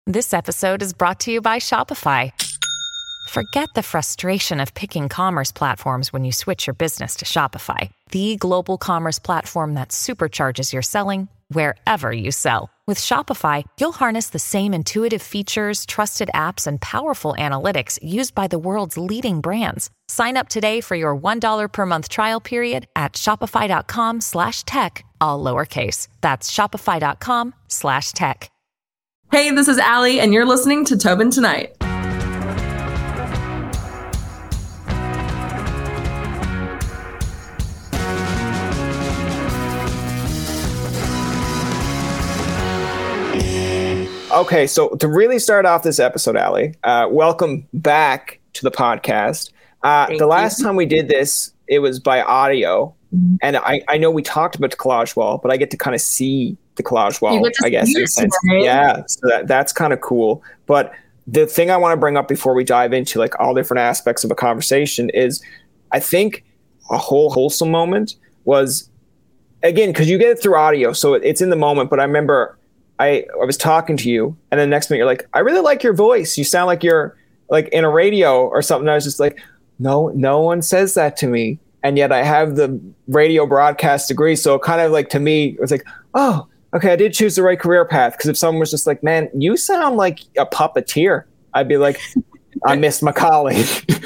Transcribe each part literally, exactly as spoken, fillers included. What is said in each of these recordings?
This episode is brought to you by Shopify. Forget the frustration of picking commerce platforms when you switch your business to Shopify, the global commerce platform that supercharges your selling wherever you sell. With Shopify, you'll harness the same intuitive features, trusted apps, and powerful analytics used by the world's leading brands. Sign up today for your one dollar per month trial period at shopify.com slash tech, all lowercase. That's shopify.com slash tech. Hey, this is Allie, and you're listening to Tobin Tonight. Okay, so to really start off this episode, Allie, uh, welcome back to the podcast. Uh, the last you. time we did this, it was by audio, mm-hmm. and I, I know we talked about the collage wall, but I get to kind of see the collage wall, I guess. In a sense. Right? Yeah, so that, that's kind of cool. But the thing I want to bring up before we dive into like all different aspects of a conversation is I think a whole wholesome moment was, again, because you get it through audio, so it, it's in the moment, but I remember I, I was talking to you, and then next minute you're like, I really like your voice. You sound like you're like in a radio or something. I was just like, no, no one says that to me. And yet I have the radio broadcast degree. So kind of like to me, it was like, oh, okay, I did choose the right career path. Because if someone was just like, man, you sound like a puppeteer, I'd be like, I missed my calling.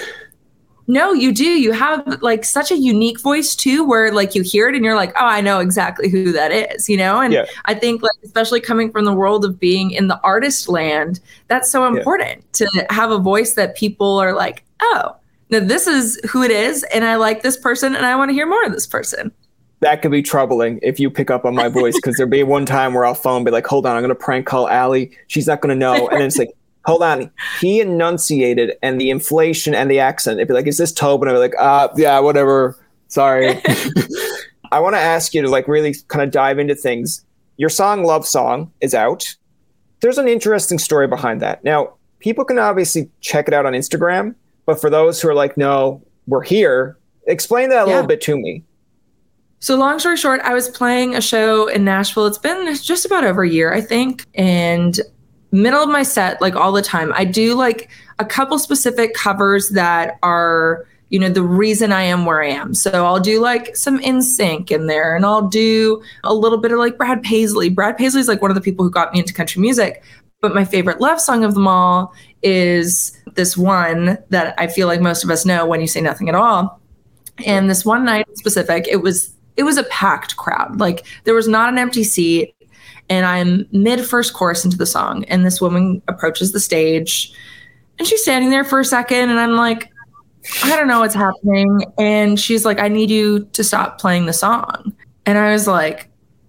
No, you do. You have like such a unique voice too, where like you hear it and you're like, oh, I know exactly who that is, you know? And yeah. I think like, especially coming from the world of being in the artist land, that's so important yeah. to have a voice that people are like, oh, now this is who it is. And I like this person and I want to hear more of this person. That could be troubling if you pick up on my voice, because there'll be one time where I'll phone and be like, hold on, I'm going to prank call Allie. She's not going to know. And then it's like, hold on. He enunciated, and the inflation and the accent. It'd be like, is this Tobin? I'd be like, uh, yeah, whatever. Sorry. I want to ask you to like really kind of dive into things. Your song Love Song is out. There's an interesting story behind that. Now, people can obviously check it out on Instagram, but for those who are like, no, we're here, explain that a yeah. little bit to me. So long story short, I was playing a show in Nashville. It's been just about over a year, I think. And middle of my set, like all the time, I do like a couple specific covers that are, you know, the reason I am where I am. So I'll do like some N Sync in there, and I'll do a little bit of like Brad Paisley. Brad Paisley is like one of the people who got me into country music. But my favorite love song of them all is this one that I feel like most of us know, When You Say Nothing at All. And this one night in specific, it was it was a packed crowd. Like there was not an empty seat. And I'm mid first chorus into the song, and this woman approaches the stage, and she's standing there for a second, and I'm like, I don't know what's happening. And she's like, I need you to stop playing the song. And I was like,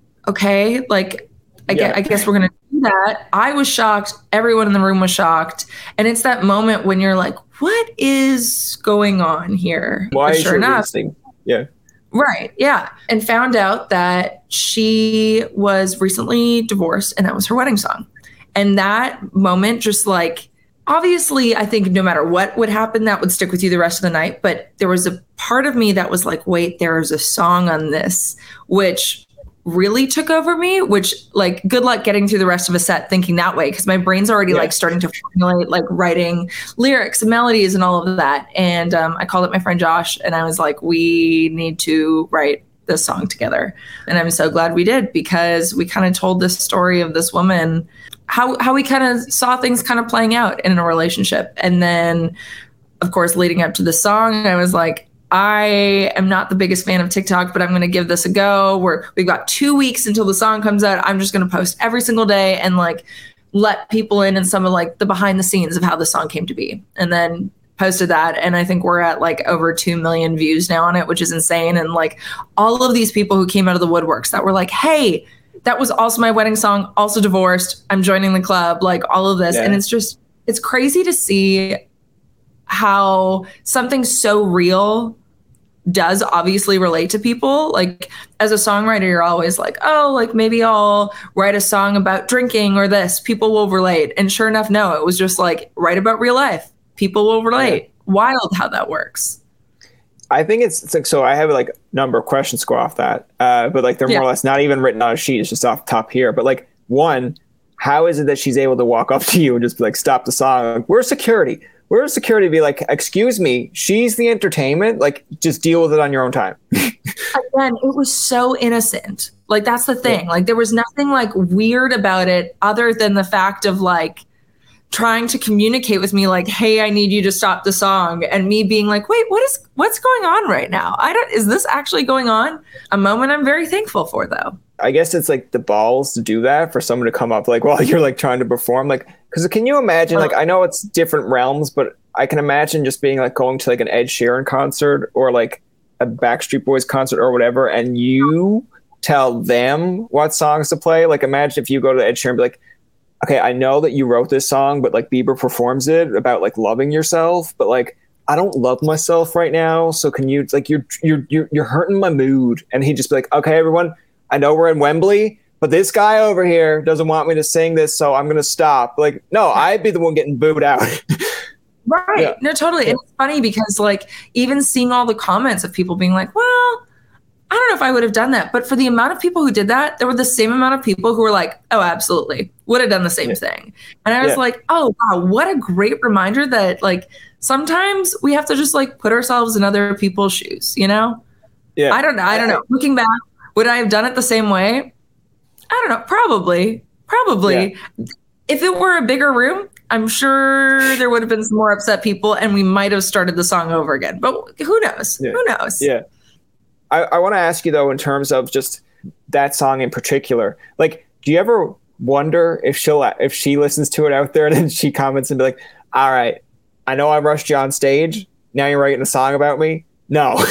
okay, like, I, yeah. guess, I guess we're going to do that. I was shocked. Everyone in the room was shocked. And it's that moment when you're like, what is going on here? Why but is sure she enough, listening? Yeah. Right. Yeah. And found out that she was recently divorced, and that was her wedding song. And that moment just like, obviously, I think no matter what would happen, that would stick with you the rest of the night. But there was a part of me that was like, wait, there's a song on this, which really took over me, which like good luck getting through the rest of a set thinking that way, because my brain's already yeah. like starting to formulate like writing lyrics and melodies and all of that. And um, I called up my friend Josh, and I was like, we need to write this song together. And I'm so glad we did, because we kind of told this story of this woman, how how we kind of saw things kind of playing out in a relationship. And then of course leading up to the song, I was like, I am not the biggest fan of TikTok, but I'm going to give this a go. We're, we've got two weeks until the song comes out. I'm just going to post every single day and like let people in and some of like the behind the scenes of how the song came to be. And then posted that. And I think we're at like over two million views now on it, which is insane. And like all of these people who came out of the woodworks that were like, hey, that was also my wedding song, also divorced, I'm joining the club, like all of this. Yeah. And it's just, it's crazy to see how something so real does obviously relate to people. Like as a songwriter, you're always like, oh, like maybe I'll write a song about drinking or this, people will relate. And sure enough, no, it was just like write about real life, people will relate. Yeah. Wild how that works. I think it's, it's like, so I have like a number of questions to go off that, uh, but like they're yeah. more or less not even written on a sheet. It's just off the top here. But like one, how is it that she's able to walk up to you and just be like, stop the song? Like, where's security? Where's security? Be like, excuse me, she's the entertainment. Like, just deal with it on your own time. Again, it was so innocent. Like, that's the thing. Yeah. Like, there was nothing like weird about it other than the fact of like trying to communicate with me like, hey, I need you to stop the song. And me being like, wait, what is, what's going on right now? I don't, is this actually going on? A moment I'm very thankful for, though. I guess it's like the balls to do that for someone to come up like while you're like trying to perform. Like, because can you imagine, like, I know it's different realms, but I can imagine just being like going to like an Ed Sheeran concert or like a Backstreet Boys concert or whatever, and you tell them what songs to play. Like, imagine if you go to Ed Sheeran and be like, okay, I know that you wrote this song, but like Bieber performs it about like loving yourself, but like, I don't love myself right now. So can you, like, you're, you're, you're, you're hurting my mood. And he'd just be like, okay, everyone, I know we're in Wembley, but this guy over here doesn't want me to sing this, so I'm going to stop. Like, no, I'd be the one getting booed out. Right. Yeah. No, totally. And it's funny because like even seeing all the comments of people being like, well, I don't know if I would have done that. But for the amount of people who did that, there were the same amount of people who were like, oh, absolutely. Would have done the same yeah. thing. And I was yeah. like, oh, wow, what a great reminder that like sometimes we have to just like put ourselves in other people's shoes, you know? Yeah. I don't know. I don't know. Looking back, would I have done it the same way? I don't know. Probably. Probably. Yeah. If it were a bigger room, I'm sure there would have been some more upset people and we might have started the song over again. But who knows? Yeah. Who knows? Yeah. I, I want to ask you, though, in terms of just that song in particular, like, do you ever wonder if she'll if she listens to it out there and then she comments and be like, all right, I know I rushed you on stage. Now you're writing a song about me? No.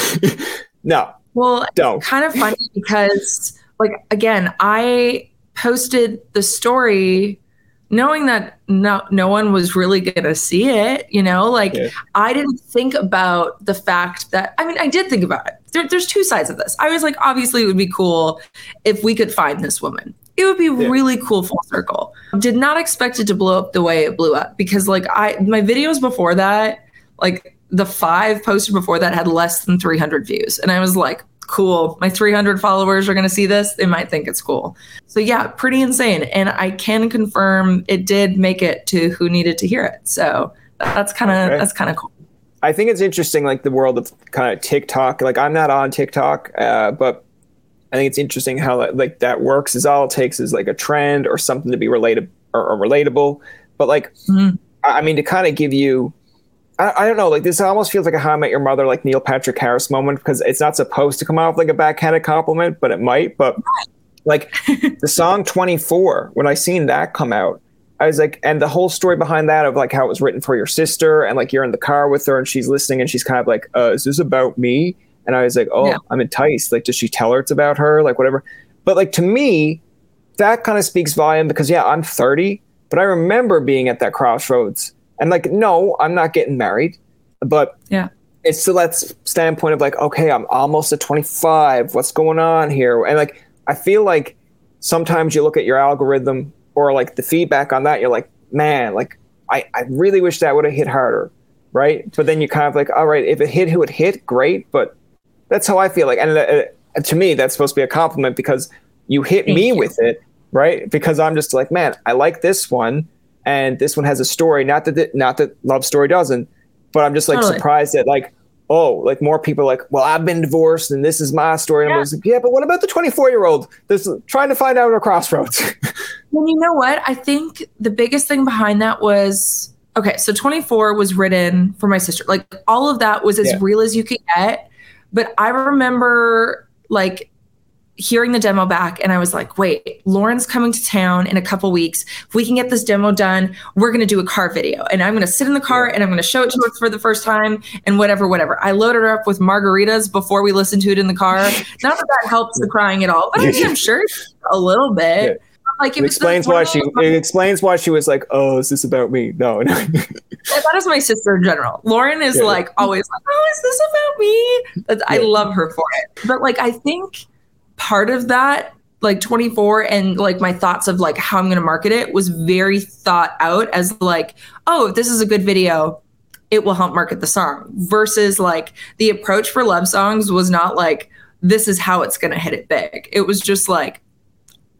No. Well, don't. It's kind of funny because, like, again, I posted the story knowing that no no one was really going to see it, you know, like yeah. I didn't think about the fact that, I mean, I did think about it. There, there's two sides of this. I was like, obviously it would be cool if we could find this woman. It would be yeah. really cool full circle. Did not expect it to blow up the way it blew up because like I, my videos before that, like the five posted before that had less than three hundred views. And I was like, cool. My three hundred followers are going to see this. They might think it's cool. So yeah, pretty insane. And I can confirm it did make it to who needed to hear it. So that's kind of, okay. that's kind of cool. I think it's interesting, like the world of kind of TikTok. Like I'm not on TikTok, uh, but I think it's interesting how like that works is all it takes is like a trend or something to be related or, or relatable. But like, mm-hmm. I mean, to kind of give you, I, I don't know, like this almost feels like a How I Met Your Mother, like Neil Patrick Harris moment, because it's not supposed to come off like a backhanded compliment, but it might. But like the song twenty-four, when I seen that come out, I was like, and the whole story behind that of like how it was written for your sister and like you're in the car with her and she's listening and she's kind of like, uh, is this about me? And I was like, oh, yeah. I'm enticed. Like, does she tell her it's about her? Like, whatever. But like, to me, that kind of speaks volume because, yeah, I'm thirty, but I remember being at that crossroads. And like, no, I'm not getting married. But yeah, it's still that standpoint of like, okay, I'm almost at twenty-five. What's going on here? And like, I feel like sometimes you look at your algorithm or like the feedback on that, you're like, man, like, I, I really wish that would have hit harder. Right. But then you kind of like, all right, if it hit who it hit, great. But that's how I feel like. And uh, to me, that's supposed to be a compliment because you hit Thank me you. with it. Right. Because I'm just like, man, I like this one. And this one has a story. Not that, it, not that Love Story doesn't, but I'm just like totally. surprised that like, oh, like more people are like, well, I've been divorced and this is my story. And yeah. I was like, yeah, but what about the twenty-four year old that's trying to find out at a crossroads? Well, you know what? I think the biggest thing behind that was, okay, so twenty-four was written for my sister. Like all of that was as yeah. real as you could get. But I remember like hearing the demo back and I was like, wait, Lauren's coming to town in a couple weeks. If we can get this demo done, we're going to do a car video and I'm going to sit in the car yeah. and I'm going to show it to her for the first time and whatever, whatever. I loaded her up with margaritas before we listened to it in the car. Not that that helps the crying at all, but I mean, I'm sure a little bit. Yeah. Like it, it explains why she it explains why she was like, oh, is this about me? No, no. That is my sister in general. Lauren is yeah. like always like, oh, is this about me? That's, yeah. I love her for it. But like, I think part of that, like twenty-four and like my thoughts of like how I'm going to market it was very thought out as like, oh, if this is a good video, it will help market the song versus like the approach for love songs was not like, this is how it's going to hit it big. It was just like,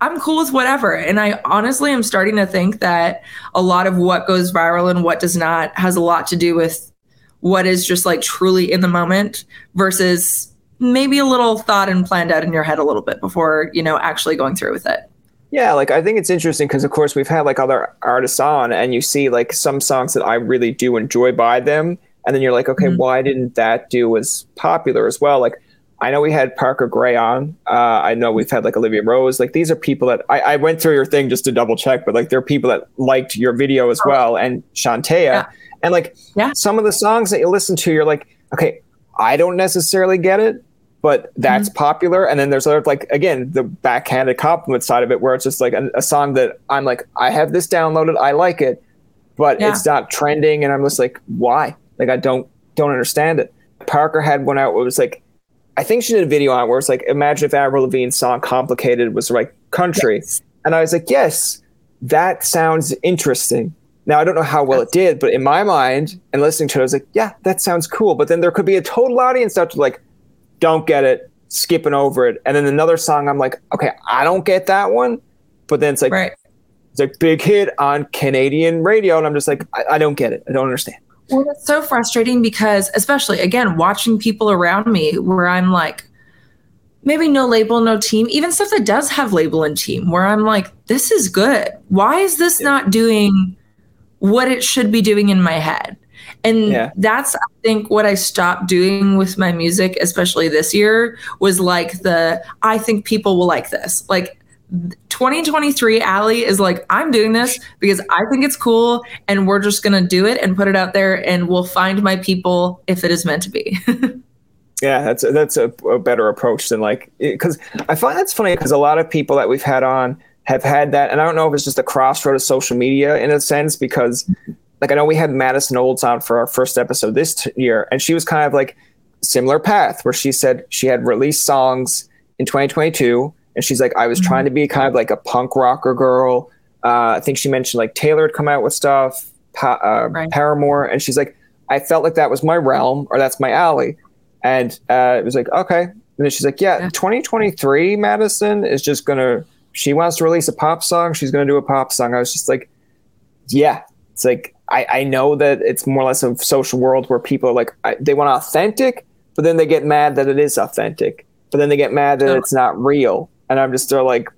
I'm cool with whatever. And I honestly am starting to think that a lot of what goes viral and what does not has a lot to do with what is just like truly in the moment versus maybe a little thought and planned out in your head a little bit before, you know, actually going through with it. Yeah, like I think it's interesting because, of course, we've had like other artists on and you see like some songs that I really do enjoy by them. And then you're like, okay, mm-hmm. why didn't that do as popular as well? Like, I know we had Parker Gray on. Uh, I know we've had like Olivia Rose. Like these are people that I, I went through your thing just to double check, but like there are people that liked your video as well. And Shantea. Yeah. And like yeah. some of the songs that you listen to, you're like, okay, I don't necessarily get it, but that's mm-hmm. popular. And then there's other, like, again, the backhanded compliment side of it where it's just like a, a song that I'm like, I have this downloaded. I like it, but yeah. it's not trending. And I'm just like, why? Like, I don't, don't understand it. Parker had one out where it was like, I think she did a video on it where it's like, imagine if Avril Lavigne's song Complicated was like country. Yes. And I was like, yes, that sounds interesting. Now, I don't know how well yes. it did, but in my mind and listening to it, I was like, yeah, that sounds cool. But then there could be a total audience that's like, don't get it, skipping over it. And then another song, I'm like, okay, I don't get that one. But then it's like, right. it's like big hit on Canadian radio. And I'm just like, I, I don't get it. I don't understand. Well, it's so frustrating because, especially, again, watching people around me where I'm like, maybe no label, no team, even stuff that does have label and team, where I'm like, this is good. Why is this yeah. not doing what it should be doing in my head? And yeah. that's, I think, what I stopped doing with my music, especially this year, was like the, I think people will like this. Like, twenty twenty-three Allie is like, I'm doing this because I think it's cool and we're just going to do it and put it out there and we'll find my people if it is meant to be. Yeah, that's a, that's a, a better approach than like, because I find that's funny because a lot of people that we've had on have had that. And I don't know if it's just a crossroad of social media in a sense, because like, I know we had Madison Olds on for our first episode this t- year, and she was kind of like similar path where she said she had released songs in twenty twenty-two. And she's like, I was mm-hmm. trying to be kind of like a punk rocker girl. Uh, I think she mentioned like Taylor had come out with stuff, pa- uh, right. Paramore. And she's like, I felt like that was my realm or that's my alley. And uh, it was like, okay. And then she's like, yeah, yeah. twenty twenty-three Madison is just going to, she wants to release a pop song. She's going to do a pop song. I was just like, yeah, it's like, I, I know that it's more or less a social world where people are like, I, they want authentic, but then they get mad that it is authentic, but then they get mad that oh. it's not real. And I'm just they're like,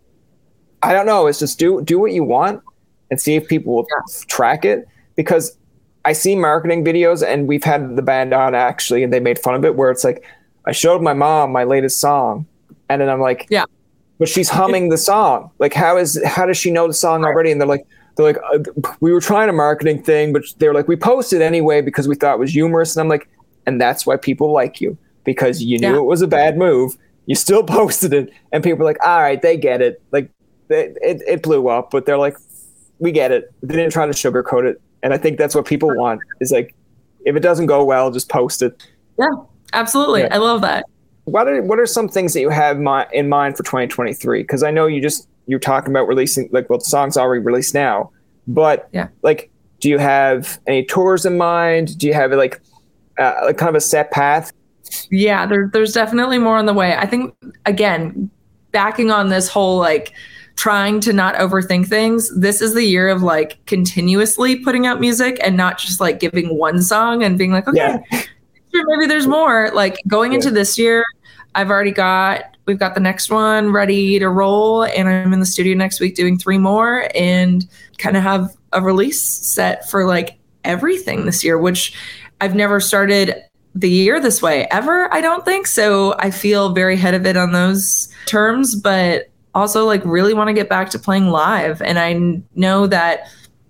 I don't know. It's just do do what you want and see if people will yeah. track it. Because I see marketing videos, and we've had the band on actually, and they made fun of it, where it's like, I showed my mom my latest song, and then I'm like, yeah, but she's humming the song. Like, how is how does she know the song already? And they're like, they're like, uh, we were trying a marketing thing, but they're like, we posted anyway because we thought it was humorous. And I'm like, and that's why people like you, because you knew yeah. it was a bad move. You still posted it, and people were like, all right, they get it. Like, they, it, it blew up, but they're like, we get it. They didn't try to sugarcoat it. And I think that's what people want, is like, if it doesn't go well, just post it. Yeah, absolutely. Yeah. I love that. What are, what are some things that you have my, in mind for twenty twenty-three? Because I know you just, you're talking about releasing, like, well, the song's already released now, but yeah. like, do you have any tours in mind? Do you have like, uh, like kind of a set path? Yeah, there, there's definitely more on the way. I think, again, backing on this whole like trying to not overthink things, this is the year of like continuously putting out music and not just like giving one song and being like, okay, yeah. maybe there's more. Like going yeah. into this year, I've already got, we've got the next one ready to roll, and I'm in the studio next week doing three more and kind of have a release set for like everything this year, which I've never started the year this way ever, I don't think. So I feel very ahead of it on those terms, but also like really want to get back to playing live. And I know that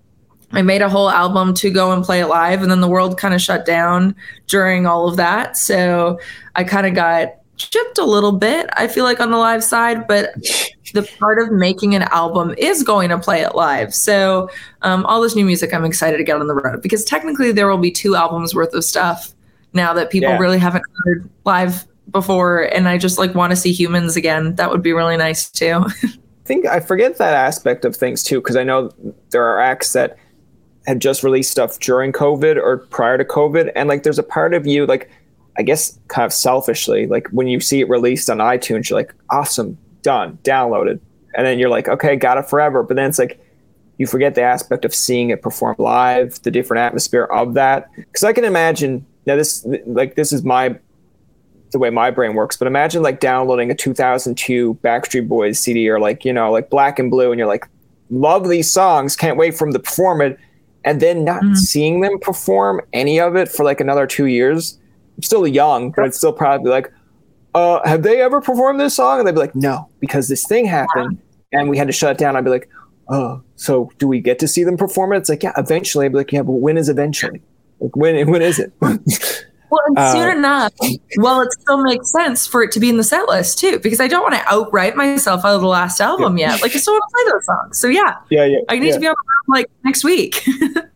I made a whole album to go and play it live, and then the world kind of shut down during all of that. So I kind of got chipped a little bit, I feel like, on the live side, but the part of making an album is going to play it live. So um, all this new music, I'm excited to get on the road, because technically there will be two albums worth of stuff now that people yeah. really haven't heard live before. And I just like want to see humans again. That would be really nice too. I think I forget that aspect of things too, because I know there are acts that had just released stuff during COVID or prior to COVID. And like, there's a part of you, like, I guess kind of selfishly, like when you see it released on iTunes, you're like, awesome, done, downloaded. and then you're like, okay, got it forever. But then it's like, you forget the aspect of seeing it perform live, the different atmosphere of that. Because I can imagine, now this, like, this is my, the way my brain works, but imagine like downloading a two thousand two Backstreet Boys C D, or like, you know, like Black and Blue, and you're like, love these songs, can't wait for them to perform it, and then not mm. seeing them perform any of it for like another two years. I'm still young, but it's still probably like, uh, have they ever performed this song? And they'd be like, no, because this thing happened and we had to shut it down. I'd be like, oh, so do we get to see them perform it? It's like, yeah, eventually. I'd be like, yeah, but when is eventually? Like, when, when is it? Well, and uh, soon enough, well, it still makes sense for it to be in the set list too, because I don't want to outright myself out of the last album yeah. yet. Like, I still want to play those songs. So yeah, yeah, yeah. I need yeah. to be on the like next week.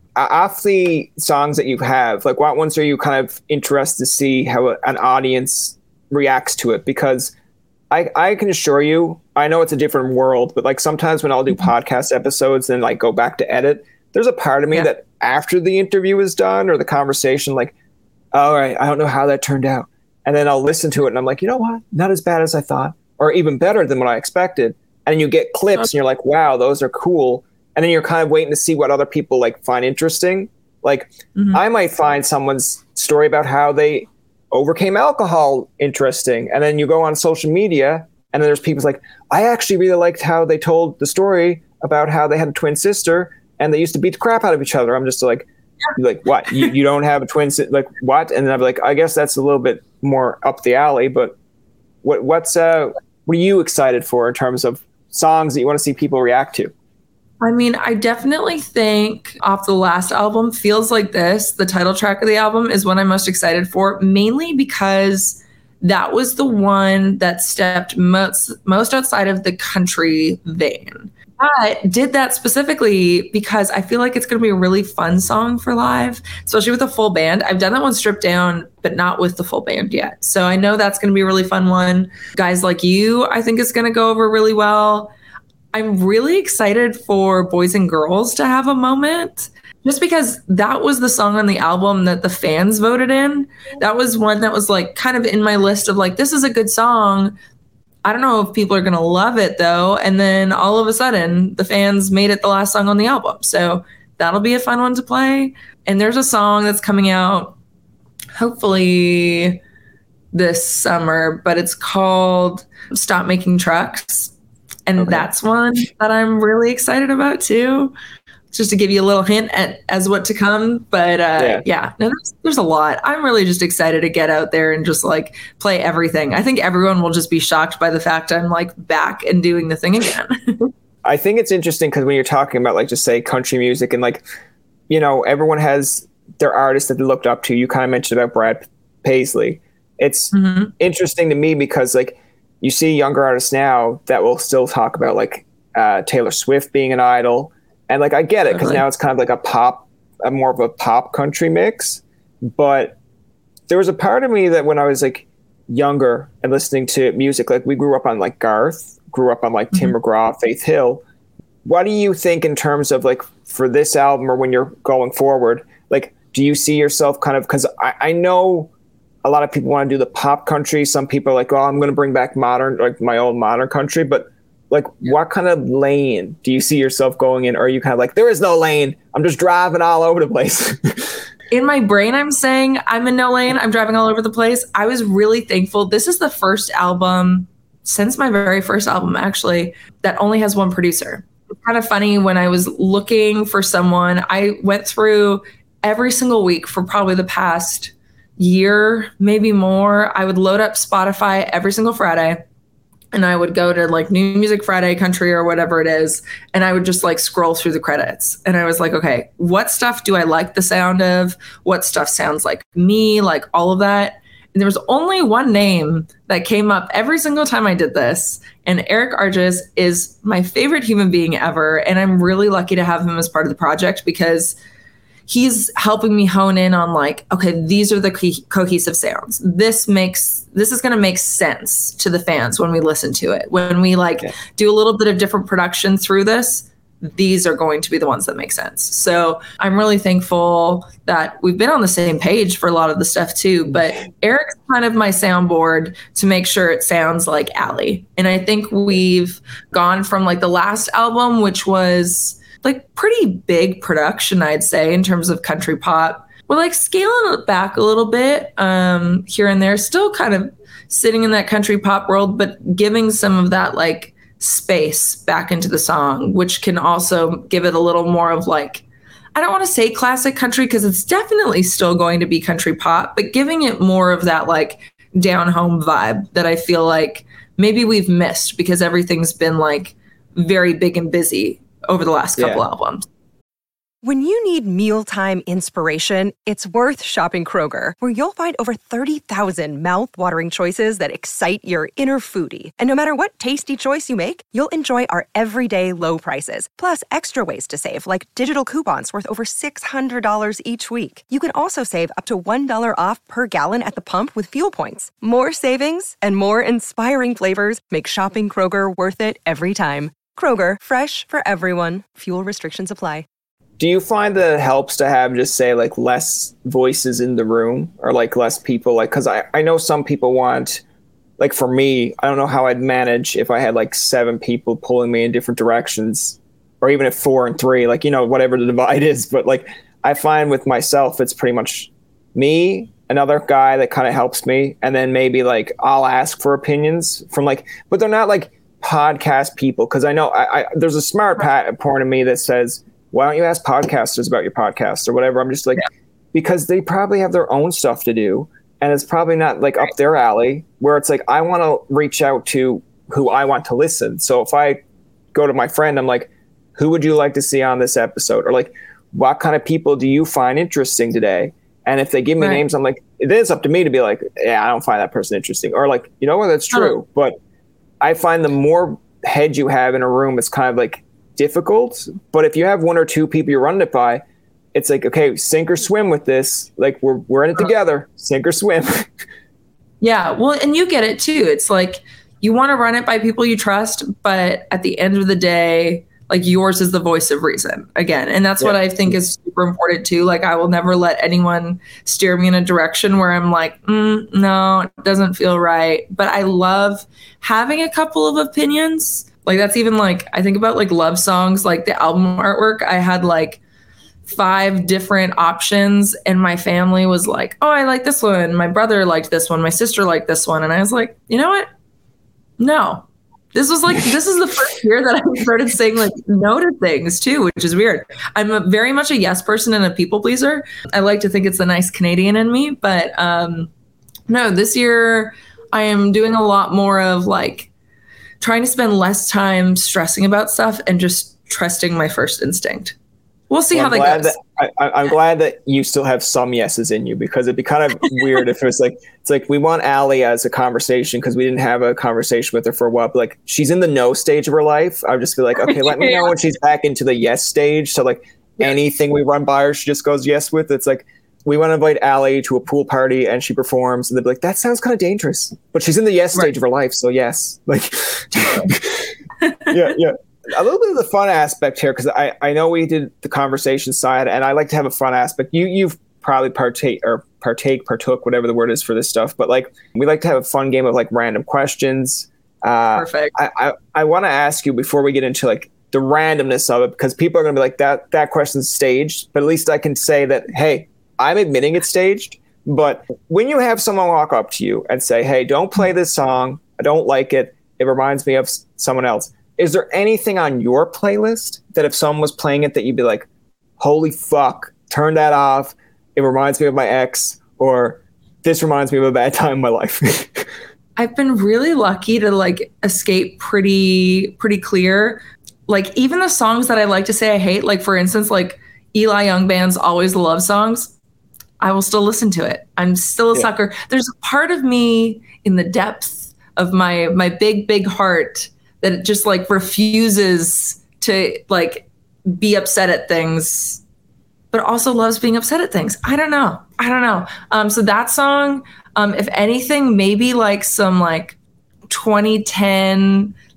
Off the songs that you have, like, what ones are you kind of interested to see how an audience reacts to it? Because I, I can assure you, I know it's a different world, but like sometimes when I'll do mm-hmm. podcast episodes and like go back to edit, there's a part of me yeah. that after the interview is done or the conversation, like, all right, I don't know how that turned out. And then I'll listen to it and I'm like, you know what? Not as bad as I thought, or even better than what I expected. And you get clips and you're like, wow, those are cool. And then you're kind of waiting to see what other people like find interesting. Like mm-hmm. I might find someone's story about how they overcame alcohol interesting. And then you go on social media and then there's people like, I actually really liked how they told the story about how they had a twin sister and they used to beat the crap out of each other. I'm just like, like, what? You, you don't have a twin sister? Like, what? And then I'd be like, I guess that's a little bit more up the alley, but what what's uh what are you excited for in terms of songs that you want to see people react to? I mean, I definitely think off the last album, Feels Like This, the title track of the album, is what I'm most excited for, mainly because that was the one that stepped most, most outside of the country vein. But did that specifically because I feel like it's going to be a really fun song for live, especially with a full band. I've done that one stripped down, but not with the full band yet. So I know that's going to be a really fun one. Guys Like You, I think is going to go over really well. I'm really excited for Boys and Girls to have a moment, just because that was the song on the album that the fans voted in. That was one that was like kind of in my list of like, this is a good song. I don't know if people are going to love it though. And then all of a sudden the fans made it the last song on the album. So that'll be a fun one to play. And there's a song that's coming out hopefully this summer, but it's called Stop Making Trucks. And okay. that's one that I'm really excited about too, just to give you a little hint at as what to come. But uh, yeah, yeah no, there's, there's a lot. I'm really just excited to get out there and just like play everything. I think everyone will just be shocked by the fact I'm like back and doing the thing again. I think it's interesting because when you're talking about like just say country music and like, you know, everyone has their artists that they looked up to. You kind of mentioned about Brad Paisley. It's mm-hmm. interesting to me because like, you see younger artists now that will still talk about like uh, Taylor Swift being an idol. And like, I get it because now it's kind of like a pop, a more of a pop country mix. But there was a part of me that when I was like younger and listening to music, like we grew up on like Garth, grew up on like mm-hmm. Tim McGraw, Faith Hill. What do you think in terms of like for this album or when you're going forward, like, do you see yourself kind of, because I, I know a lot of people want to do the pop country. Some people are like, oh, I'm going to bring back modern, like my own modern country. But like, yeah. what kind of lane do you see yourself going in? Or are you kind of like, there is no lane. I'm just driving all over the place. In my brain, I'm saying I'm in no lane. I'm driving all over the place. I was really thankful. This is the first album since my very first album, actually, that only has one producer. It's kind of funny when I was looking for someone, I went through every single week for probably the past year, maybe more. I would load up Spotify every single Friday and I would go to like New Music Friday, country or whatever it is. And I would just like scroll through the credits. And I was like, okay, what stuff do I like the sound of? What stuff sounds like me? Like all of that. And there was only one name that came up every single time I did this. And Eric Argis is my favorite human being ever. And I'm really lucky to have him as part of the project because he's helping me hone in on like, okay, these are the co- cohesive sounds. This makes, this is going to make sense to the fans when we listen to it. When we like okay. do a little bit of different production through this, these are going to be the ones that make sense. So I'm really thankful that we've been on the same page for a lot of the stuff too. But Eric's kind of my soundboard to make sure it sounds like Allie. And I think we've gone from like the last album, which was like pretty big production, I'd say, in terms of country pop. We're like scaling it back a little bit um, here and there, still kind of sitting in that country pop world, but giving some of that like space back into the song, which can also give it a little more of like, I don't want to say classic country because it's definitely still going to be country pop, but giving it more of that like down home vibe that I feel like maybe we've missed because everything's been like very big and busy over the last couple yeah. albums. When you need mealtime inspiration, it's worth shopping Kroger, where you'll find over thirty thousand mouth-watering choices that excite your inner foodie. And no matter what tasty choice you make, you'll enjoy our everyday low prices, plus extra ways to save, like digital coupons worth over six hundred dollars each week. You can also save up to one dollar off per gallon at the pump with fuel points. More savings and more inspiring flavors make shopping Kroger worth it every time. Kroger, fresh for everyone. Fuel restrictions apply. Do you find that it helps to have just say like less voices in the room or like less people? Like, cause I, I know some people want, like for me, I don't know how I'd manage if I had like seven people pulling me in different directions, or even if four and three, like, you know, whatever the divide is. But like, I find with myself, it's pretty much me, another guy that kind of helps me. And then maybe like, I'll ask for opinions from like, but they're not like podcast people. Cause I know I, I there's a smart part of me that says, why don't you ask podcasters about your podcast or whatever? I'm just like, yeah. because they probably have their own stuff to do. And it's probably not like up their alley where it's like, I want to reach out to who I want to listen. So if I go to my friend, I'm like, who would you like to see on this episode? Or like, what kind of people do you find interesting today? And if they give me right. names, I'm like, it is up to me to be like, yeah, I don't find that person interesting. Or like, you know what, that's true. Oh. But I find the more heads you have in a room, it's kind of like, difficult. But if you have one or two people you're running it by, it's like, okay, sink or swim with this. Like we're we're in it together, sink or swim. Yeah, well, and you get it too. It's like you want to run it by people you trust, but at the end of the day, like yours is the voice of reason again. And that's yeah. what I think is super important too. Like I will never let anyone steer me in a direction where I'm like, mm, no, it doesn't feel right. But I love having a couple of opinions. Like that's even like, I think about like love songs, like the album artwork, I had like five different options and my family was like, oh, I like this one. My brother liked this one. My sister liked this one. And I was like, you know what? No, this was like, this is the first year that I started saying like no to things too, which is weird. I'm a, very much a yes person and a people pleaser. I like to think it's the nice Canadian in me, but um, no, this year I am doing a lot more of like, trying to spend less time stressing about stuff and just trusting my first instinct. We'll see well, how that goes. That, I, I'm glad that you still have some yeses in you because it'd be kind of weird if it was like, it's like we want Allie as a conversation because we didn't have a conversation with her for a while. But like she's in the no stage of her life. I would just be like, okay, let me know when she's back into the yes stage. So like yeah. anything we run by her, she just goes yes with. It's like, we want to invite Allie to a pool party and she performs and they'll be like, that sounds kind of dangerous, but she's in the yes stage right. of her life. So yes, like, yeah, yeah. A little bit of the fun aspect here. Cause I, I know we did the conversation side and I like to have a fun aspect. You, you've probably partake or partake, partook, whatever the word is for this stuff. But like, we like to have a fun game of like random questions. Uh, Perfect. I, I, I want to ask you before we get into like the randomness of it, because people are going to be like that, that question's staged, but at least I can say that, hey, I'm admitting it's staged, but when you have someone walk up to you and say, hey, don't play this song, I don't like it, it reminds me of someone else. Is there anything on your playlist that if someone was playing it that you'd be like, holy fuck, turn that off, it reminds me of my ex, or this reminds me of a bad time in my life? I've been really lucky to like escape pretty, pretty clear. Like even the songs that I like to say I hate, like for instance, like Eli Young Band's Always the Love Songs, I will still listen to it. I'm still a yeah. sucker. There's a part of me in the depths of my my big, big heart that it just like refuses to like be upset at things, but also loves being upset at things. I don't know. I don't know. Um, so that song, um, if anything, maybe like some like twenty ten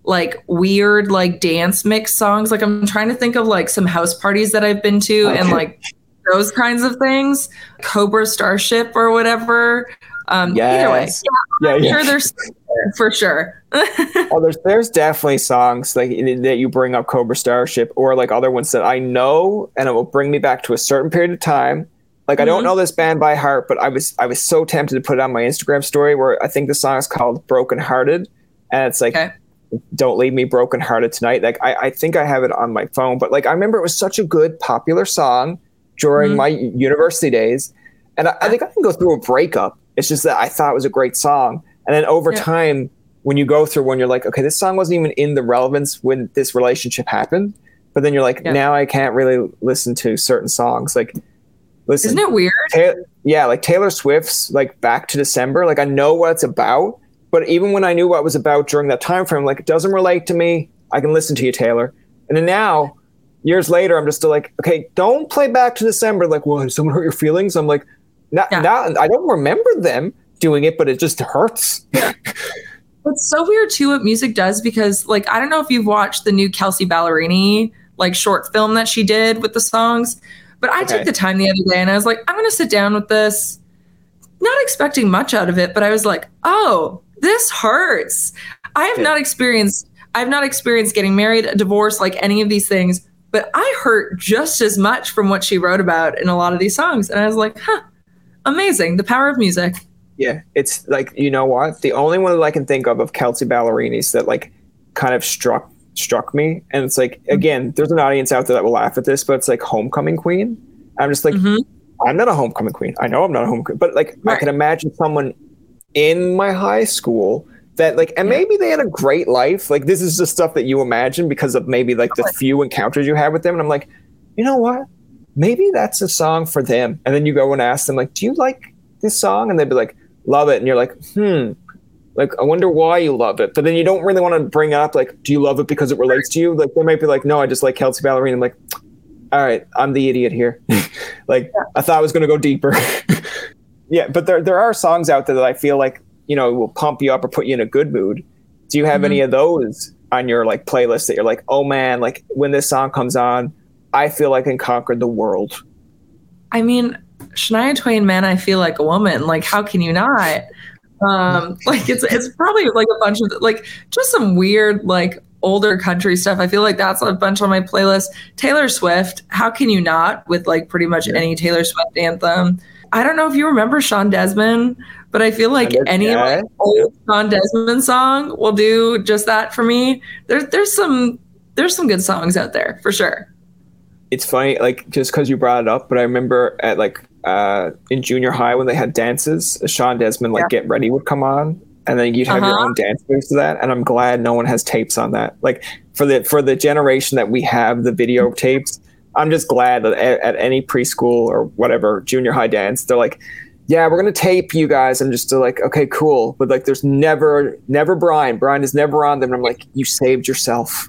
like weird like dance mix songs. Like I'm trying to think of like some house parties that I've been to okay. and like those kinds of things. Cobra Starship or whatever. Um, yes. Either way, yeah, yeah, I'm yeah. sure there's for sure. Oh, there's there's definitely songs like that you bring up, Cobra Starship, or like other ones that I know, and it will bring me back to a certain period of time. Like mm-hmm. I don't know this band by heart, but I was I was so tempted to put it on my Instagram story. Where I think the song is called "Broken Hearted," and it's like, okay. "Don't leave me broken hearted tonight." Like I, I think I have it on my phone, but like I remember it was such a good popular song during mm-hmm. my university days, and I, I think I can go through a breakup. It's just that I thought it was a great song. And then over yeah. time, when you go through one, you're like, okay, this song wasn't even in the relevance when this relationship happened. But then you're like, yeah. now I can't really listen to certain songs. Like, listen. Isn't it weird? Ta- yeah, like Taylor Swift's like Back to December. Like I know what it's about. But even when I knew what it was about during that time frame, like it doesn't relate to me. I can listen to you, Taylor. And then now, years later, I'm just still like, okay, don't play Back to December. Like, well, did someone hurt your feelings? I'm like, Not, yeah. not, I don't remember them doing it, but it just hurts. Yeah. It's so weird too what music does, because like I don't know if you've watched the new Kelsea Ballerini like short film that she did with the songs, but I okay. took the time the other day and I was like, I'm gonna sit down with this, not expecting much out of it, but I was like, oh, this hurts. I have yeah. not experienced I've not experienced getting married, a divorce, like any of these things, but I hurt just as much from what she wrote about in a lot of these songs. And I was like, huh. Amazing. The power of music. Yeah. It's like, you know what? The only one that I can think of of Kelsea Ballerini's that like kind of struck struck me. And it's like, again, there's an audience out there that will laugh at this, but it's like Homecoming Queen. I'm just like, mm-hmm. I'm not a homecoming queen. I know I'm not a homecoming, but like right. I can imagine someone in my high school that like, and yeah. maybe they had a great life. Like this is just stuff that you imagine because of maybe like the few encounters you had with them. And I'm like, you know what? Maybe that's a song for them. And then you go and ask them, like, do you like this song? And they'd be like, love it. And you're like, hmm, like, I wonder why you love it. But then you don't really want to bring up, like, do you love it because it relates to you? Like, they might be like, no, I just like Kelsea Ballerini. I'm like, all right, I'm the idiot here. Like, yeah. I thought I was going to go deeper. Yeah, but there there are songs out there that I feel like, you know, will pump you up or put you in a good mood. Do you have mm-hmm. any of those on your, like, playlist that you're like, oh, man, like, when this song comes on, I feel like I can conquer the world? I mean, Shania Twain, Man, I Feel Like a Woman. Like, how can you not? Um, like, it's it's probably like a bunch of, like, just some weird, like, older country stuff. I feel like that's a bunch on my playlist. Taylor Swift, how can you not, with, like, pretty much any Taylor Swift anthem? I don't know if you remember Sean Desmond, but I feel like any like, old Sean Desmond song will do just that for me. There's there's some there's some good songs out there for sure. It's funny, like, just because you brought it up, but I remember at like uh, in junior high when they had dances, Sean Desmond like yeah. Get Ready would come on, and then you'd have uh-huh. your own dance moves to that. And I'm glad no one has tapes on that. Like for the for the generation that we have the video tapes, I'm just glad that at, at any preschool or whatever junior high dance, they're like, yeah, we're gonna tape you guys. I'm just like, okay, cool. But like, there's never never Brian. Brian is never on them. And I'm like, you saved yourself.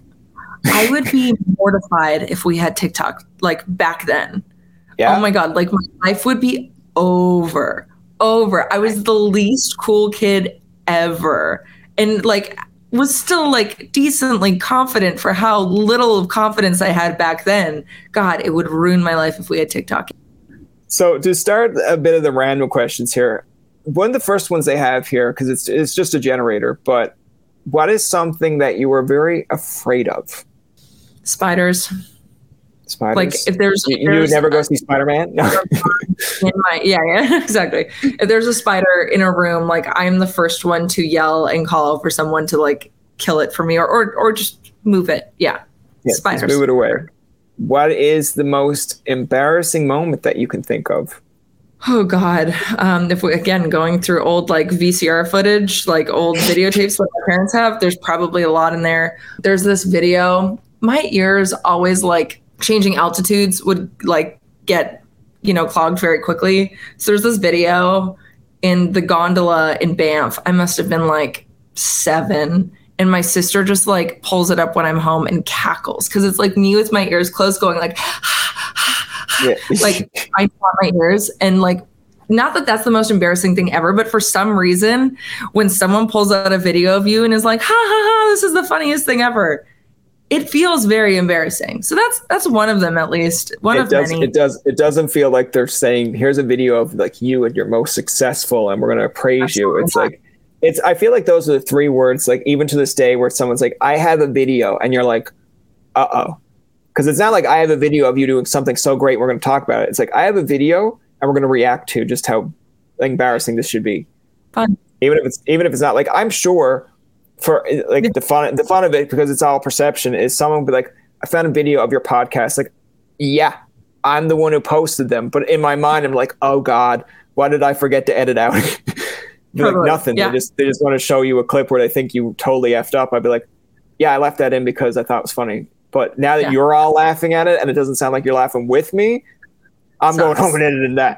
I would be mortified if we had TikTok like back then. Yeah. Oh my God. Like my life would be over, over. I was the least cool kid ever. And like was still like decently confident for how little of confidence I had back then. God, it would ruin my life if we had TikTok. So to start a bit of the random questions here, one of the first ones they have here, because it's it's just a generator, but what is something that you were very afraid of? Spiders. Spiders. Like if there's, you, there's you would never go see Spider-Man? No. in my, yeah, yeah, exactly. If there's a spider in a room, like I'm the first one to yell and call for someone to like kill it for me, or or, or just move it. Yeah, yeah, spiders. Just move it away. What is the most embarrassing moment that you can think of? Oh God. Um, if we, again, going through old like V C R footage, like old videotapes that my parents have, there's probably a lot in there. There's this video. My ears always like changing altitudes would like get, you know, clogged very quickly. So there's this video in the gondola in Banff. I must have been like seven. And my sister just like pulls it up when I'm home and cackles because it's like me with my ears closed going like, yeah. like I want my ears. And like not that that's the most embarrassing thing ever, but for some reason, when someone pulls out a video of you and is like, ha ha ha, this is the funniest thing ever, it feels very embarrassing. So that's that's one of them, at least. One it of does, many. It does. It doesn't feel like they're saying, here's a video of like you and you're most successful and we're going to praise Absolutely you. It's not. like, it's, I feel like those are the three words, like even to this day where someone's like, I have a video and you're like, uh-oh. Because it's not like I have a video of you doing something so great, we're going to talk about it. It's like, I have a video and we're going to react to just how embarrassing this should be. Fun. Even if it's, even if it's not like, I'm sure for like yeah. the fun, the fun of it, because it's all perception, is someone will be like, I found a video of your podcast. Like, yeah, I'm the one who posted them. But in my mind, I'm like, oh God, why did I forget to edit out? Totally. Like nothing. Yeah. They just they just want to show you a clip where they think you totally effed up. I'd be like, yeah, I left that in because I thought it was funny. But now that yeah. you're all laughing at it and it doesn't sound like you're laughing with me, I'm Sucks. going home and editing that.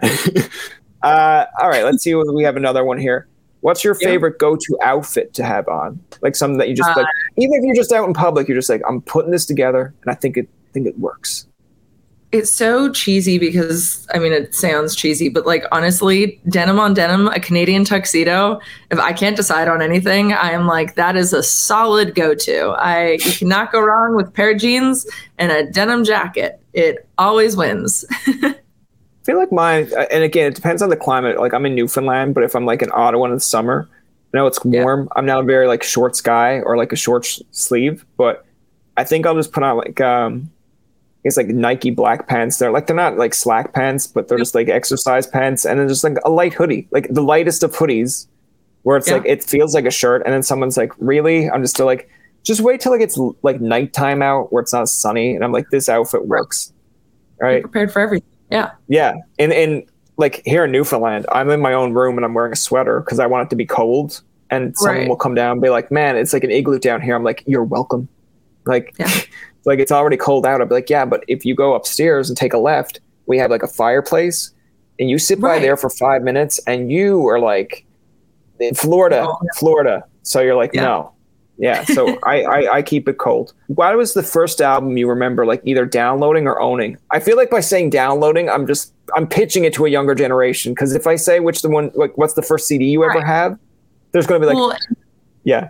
uh, all right, let's see. We have another one here. What's your favorite yeah. go-to outfit to have on? Like something that you just uh, like, even if you're just out in public, you're just like, I'm putting this together and I think it think it works. It's so cheesy because, I mean, it sounds cheesy, but like, honestly, denim on denim, a Canadian tuxedo, if I can't decide on anything, I am like, that is a solid go-to. I you cannot go wrong with a pair of jeans and a denim jacket. It always wins. I feel like mine, and again, it depends on the climate. Like I'm in Newfoundland, but if I'm like in Ottawa in the summer, I know it's warm. Yeah. I'm not a very like short sky or like a short sh- sleeve, but I think I'll just put on like, um, it's like Nike black pants. They're like, they're not like slack pants, but they're just like exercise pants. And then just like a light hoodie, like the lightest of hoodies where it's yeah. like, it feels like a shirt. And then someone's like, really? I'm just still like, just wait till it gets like nighttime out where it's not sunny. And I'm like, this outfit works. Right. You're prepared for everything. Yeah. Yeah. And, and like here in Newfoundland, I'm in my own room and I'm wearing a sweater because I want it to be cold. And someone right. will come down and be like, man, it's like an igloo down here. I'm like, you're welcome. Like, yeah. like it's already cold out. I'll be like, yeah, but if you go upstairs and take a left, we have like a fireplace and you sit right. by there for five minutes and you are like in Florida, oh, yeah. Florida. So you're like, yeah. no. Yeah. So I, I, I keep it cold. What was the first album you remember like either downloading or owning? I feel like by saying downloading, I'm just, I'm pitching it to a younger generation. Cause if I say which the one, like what's the first C D you right. ever have, there's going to be like, well, yeah.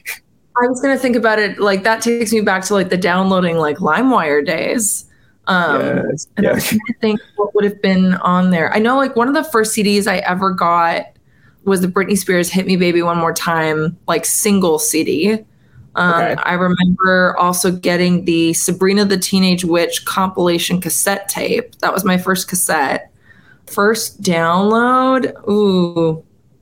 I was going to think about it. Like that takes me back to like the downloading, like LimeWire days. Um, yes, and yes. I was trying to think what would have been on there. I know like one of the first C Ds I ever got was the Britney Spears Hit Me Baby One More Time, like single C D. Um, okay. I remember also getting the Sabrina the Teenage Witch compilation cassette tape. That was my first cassette. First download. Ooh.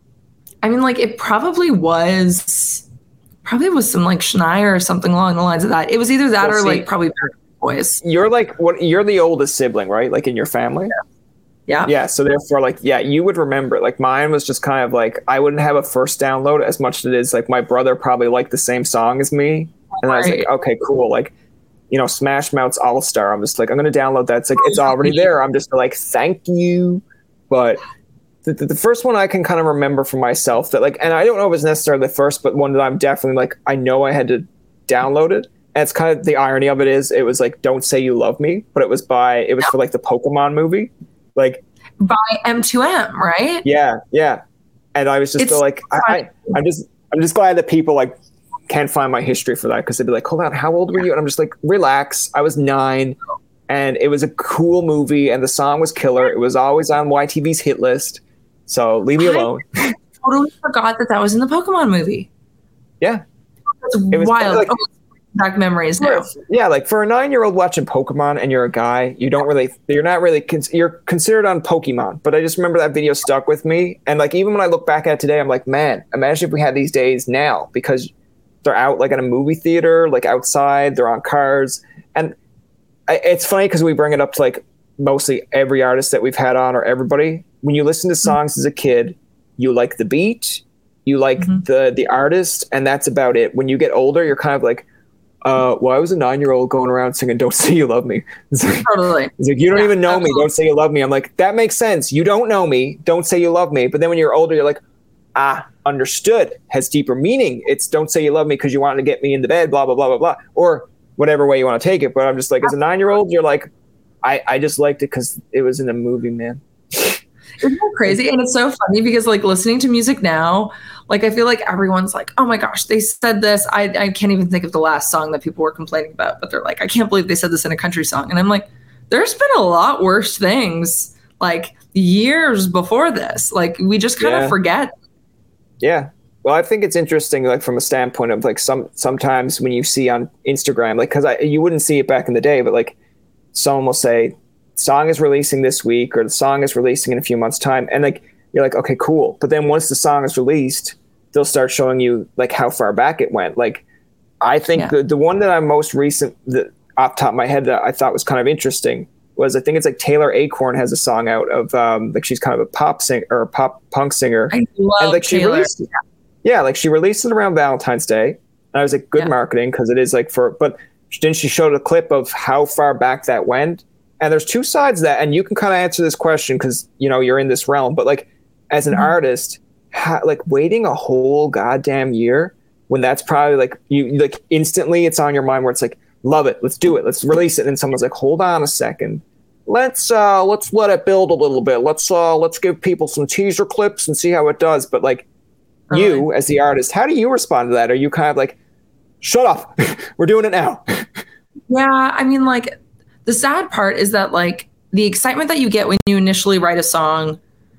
I mean, like it probably was... Probably was some like Shania or something along the lines of that. It was either that well, or see, like probably Boys. You're like what? You're the oldest sibling, right? Like in your family. Yeah. yeah. Yeah. So therefore, like, yeah, you would remember. Like mine was just kind of like I wouldn't have a first download as much as it is like my brother probably liked the same song as me, and right. I was like, okay, cool. Like, you know, Smash Mouth's All Star. I'm just like, I'm gonna download that. It's like it's already there. I'm just like, thank you, but. The, the first one I can kind of remember for myself that like, and I don't know if it's necessarily the first, but one that I'm definitely like, I know I had to download it. And it's kind of the irony of it is it was like, Don't Say You Love Me, but it was by, it was for like the Pokemon movie. Like by M two M, right? Yeah. Yeah. And I was just still like, I, I, I'm just, I'm just glad that people like can't find my history for that. Cause they'd be like, hold on, how old were you? And I'm just like, relax. I was nine and it was a cool movie and the song was killer. It was always on Y T V's hit list. So leave me alone. I totally forgot that that was in the Pokemon movie. Yeah. That's it was wild. Like, oh, back memories now. Yeah, like for a nine-year-old watching Pokemon and you're a guy, you don't really, you're not really, you're considered on Pokemon. But I just remember that video stuck with me. And like, even when I look back at it today, I'm like, man, imagine if we had these days now because they're out like in a movie theater, like outside, they're on cars. And I, it's funny because we bring it up to like mostly every artist that we've had on or everybody. When you listen to songs mm-hmm. as a kid, you like the beat, you like mm-hmm. the the artist, and that's about it. When you get older, you're kind of like, uh, well, I was a nine-year-old going around singing Don't Say You Love Me. It's like, totally. It's like, you don't yeah, even know absolutely. me, don't say you love me. I'm like, that makes sense. You don't know me, don't say you love me. But then when you're older, you're like, ah, understood, has deeper meaning. It's don't say you love me because you wanted to get me into bed, blah, blah, blah, blah, blah. Or whatever way you want to take it. But I'm just like, as a nine-year-old, you're like, I, I just liked it because it was in a movie, man. Isn't that crazy? And it's so funny because like listening to music now, like I feel like everyone's like, oh my gosh, they said this. I, I can't even think of the last song that people were complaining about, but they're like, I can't believe they said this in a country song. And I'm like, there's been a lot worse things like years before this. Like we just kind of yeah. forget. Yeah. Well, I think it's interesting, like from a standpoint of like some sometimes when you see on Instagram, like because I you wouldn't see it back in the day, but like someone will say, song is releasing this week or the song is releasing in a few months' time, and like you're like, okay, cool. But then once the song is released, they'll start showing you like how far back it went. Like I think yeah. the the one that I'm most recent, the, off the top of my head, that I thought was kind of interesting was I think it's like Taylor Acorn has a song out of um like she's kind of a pop singer or a pop punk singer, I love and like Taylor. she released it. Yeah, like she released it around Valentine's Day. And I was like, good yeah. marketing because it is like for, but then she showed a clip of how far back that went. And there's two sides of that. And you can kind of answer this question because, you know, you're in this realm. But like as an mm-hmm. artist, ha- like waiting a whole goddamn year when that's probably like you like instantly it's on your mind where it's like, love it. Let's do it. Let's release it. And someone's like, hold on a second. Let's uh, let's let it build a little bit. Let's uh, let's give people some teaser clips and see how it does. But like, you as the artist, how do you respond to that? Are you kind of like, shut up, we're doing it now? Yeah, I mean, like the sad part is that like the excitement that you get when you initially write a song,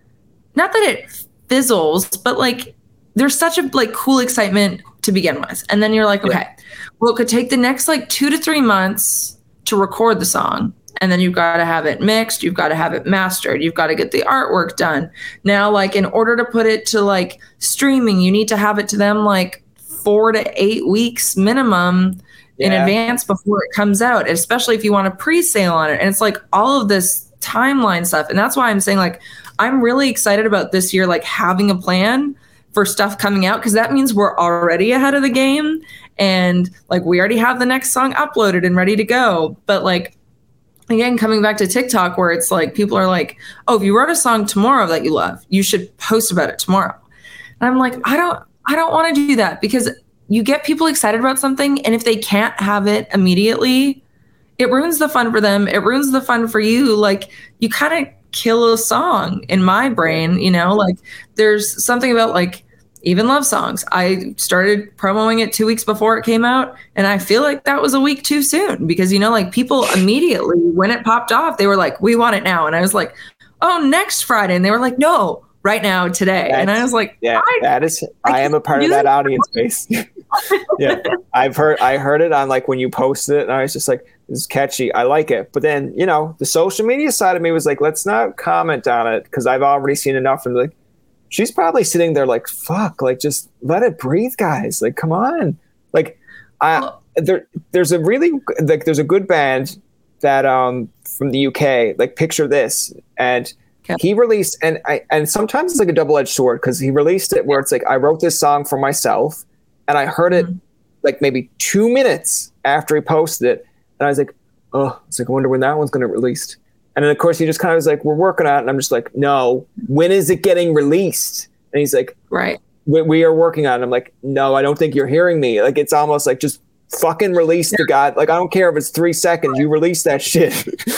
not that it fizzles, but like there's such a like cool excitement to begin with. And then you're like, okay, yeah. well, it could take the next like two to three months to record the song. And then you've got to have it mixed. You've got to have it mastered. You've got to get the artwork done. Now, like in order to put it to like streaming, you need to have it to them like four to eight weeks minimum yeah. in advance before it comes out, especially if you want a pre-sale on it. And it's like all of this timeline stuff. And that's why I'm saying like, I'm really excited about this year, like having a plan for stuff coming out, because that means we're already ahead of the game. And like, we already have the next song uploaded and ready to go. But like, again, coming back to TikTok where it's like people are like, oh, if you wrote a song tomorrow that you love, you should post about it tomorrow. And I'm like, I don't I don't want to do that because you get people excited about something. And if they can't have it immediately, it ruins the fun for them. It ruins the fun for you. Like you kind of kill a song in my brain, you know, like there's something about like even love songs. I started promoting it two weeks before it came out. And I feel like that was a week too soon because, you know, like people immediately when it popped off, they were like, we want it now. And I was like, oh, next Friday. And they were like, no, right now, today. That's, and I was like, yeah, I, that is, I, I am a part of that audience base. Yeah. I've heard, I heard it on like when you posted it and I was just like, this is catchy. I like it. But then, you know, the social media side of me was like, let's not comment on it because I've already seen enough and like, she's probably sitting there like, fuck, like just let it breathe, guys. Like, come on. Like, I there there's a really like there's a good band that um from the U K, like Picture This, and okay. he released and I and sometimes it's like a double-edged sword because he released it where it's like I wrote this song for myself and I heard it mm-hmm. like maybe two minutes after he posted it, and I was like, oh, it's like I wonder when that one's gonna get released. And then, of course, he just kind of was like, we're working on it. And I'm just like, no, when is it getting released? And he's like, right. We, we are working on it. I'm like, no, I don't think you're hearing me. Like, it's almost like just fucking release the god. Like, I don't care if it's three seconds. You release that shit.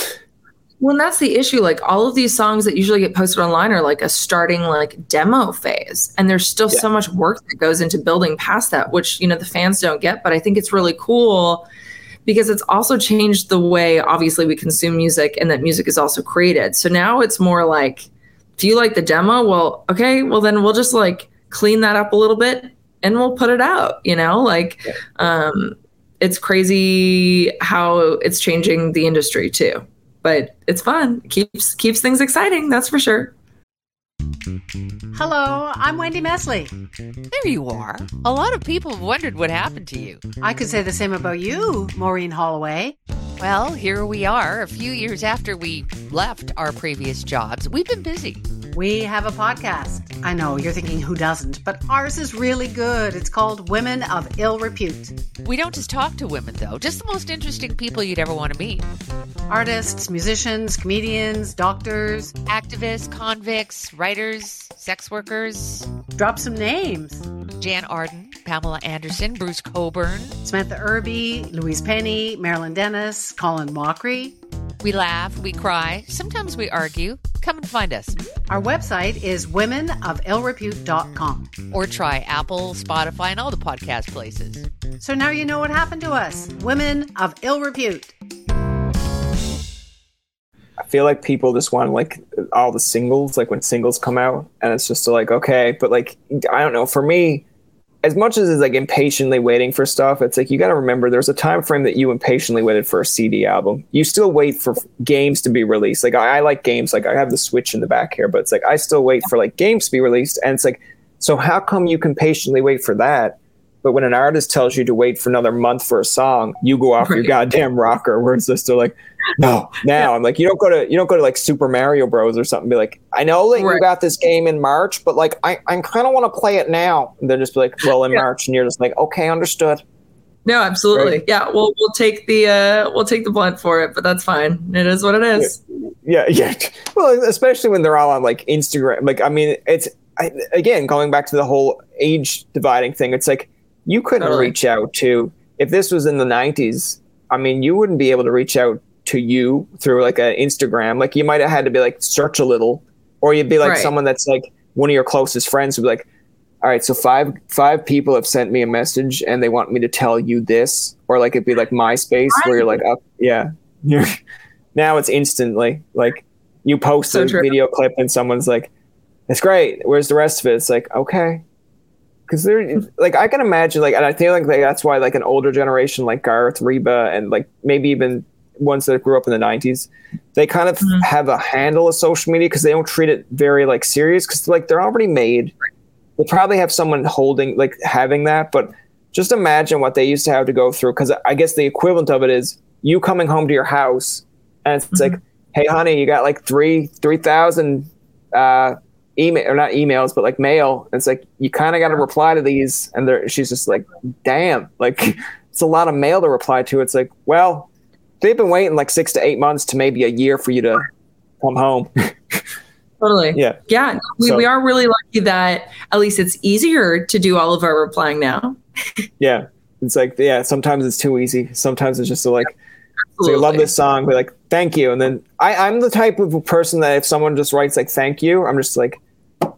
Well, and that's the issue. Like, all of these songs that usually get posted online are like a starting like demo phase. And there's still yeah. so much work that goes into building past that, which, you know, the fans don't get. But I think it's really cool because it's also changed the way, obviously, we consume music and that music is also created. So now it's more like, if you like the demo, well, okay, well, then we'll just like clean that up a little bit and we'll put it out, you know, like yeah. um, it's crazy how it's changing the industry too, but it's fun. It keeps, keeps things exciting. That's for sure. Hello, I'm Wendy Mesley. There you are. A lot of people have wondered what happened to you. I could say the same about you, Maureen Holloway. Well, here we are, a few years after we left our previous jobs. We've been busy. We have a podcast. I know, you're thinking who doesn't, but ours is really good. It's called Women of Ill Repute. We don't just talk to women, though. Just the most interesting people you'd ever want to meet. Artists, musicians, comedians, doctors, activists, convicts, writers, sex workers. Drop some names. Jan Arden, Pamela Anderson, Bruce Coburn, Samantha Irby, Louise Penny, Marilyn Dennis, Colin Mockery. We laugh, we cry, sometimes we argue. Come and find us. Our website is women of ill repute dot com. Or try Apple, Spotify, and all the podcast places. So now you know what happened to us, women of ill repute. I feel like people just want like all the singles, like when singles come out, and it's just like, okay, but like, I don't know, for me, as much as it's like impatiently waiting for stuff, it's like, you got to remember there's a time frame that you impatiently waited for a C D album. You still wait for games to be released. Like I, I like games, like I have the Switch in the back here, but it's like, I still wait for like games to be released. And it's like, so how come you can patiently wait for that? But when an artist tells you to wait for another month for a song, you go off right. your goddamn rocker where it's just like, no, now I'm like, you don't go to, you don't go to like Super Mario Bros or something. Be like, I know that right. you got this game in March, but like, I, I kind of want to play it now. And then just be like, well, in yeah. March, and you're just like, okay, understood. No, absolutely. Right? Yeah. We'll, we'll take the, uh, we'll take the blunt for it, but that's fine. It is what it is. Yeah. Yeah. yeah. Well, especially when they're all on like Instagram. Like, I mean, it's, I, again, going back to the whole age dividing thing, it's like, you couldn't totally. reach out to, if this was in the nineties, I mean, you wouldn't be able to reach out to you through like an Instagram. Like you might have had to be like search a little, or you'd be like right. someone that's like one of your closest friends would be like, all right, so five five people have sent me a message and they want me to tell you this, or like it'd be like MySpace where you're like, oh yeah, now it's instantly like you post so a true. video clip and someone's like, it's great, where's the rest of it? It's like, okay. Because they're like, I can imagine like, and I feel like that's why like an older generation like Garth, Reba, and like maybe even ones that grew up in the nineties, they kind of mm-hmm. have a handle of social media because they don't treat it very like serious because like they're already made. They probably have someone holding like having that, but just imagine what they used to have to go through. Because I guess the equivalent of it is you coming home to your house and it's mm-hmm. like, hey honey, you got like three three thousand uh, email or not emails, but like mail. And it's like you kind of got to reply to these, and they're, she's just like, damn, like it's a lot of mail to reply to. It's like, well, they've been waiting like six to eight months to maybe a year for you to come home. Totally. Yeah. Yeah. We, so, we are really lucky that at least it's easier to do all of our replying now. Yeah. It's like, yeah, sometimes it's too easy. Sometimes it's just so like, so I love this song, but like, thank you. And then I, I'm the type of person that if someone just writes like, thank you, I'm just like,